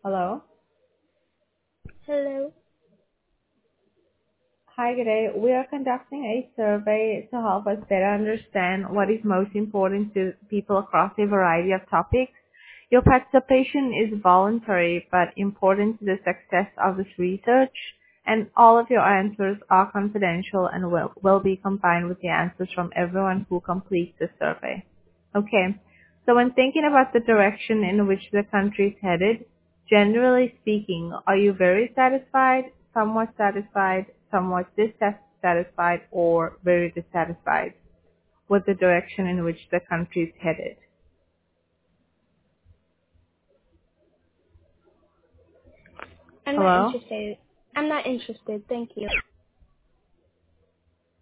Hello. Hello. Hi, good day. We are conducting a survey to help us better understand what is most important to people across a variety of topics. Your participation is voluntary but important to the success of this research, and all of your answers are confidential and will be combined with the answers from everyone who completes the survey. Okay, so when thinking about the direction in which the country is headed, generally speaking, are you very satisfied, somewhat dissatisfied, or very dissatisfied with the direction in which the country is headed? I'm not Hello? interested. I'm not interested. Thank you.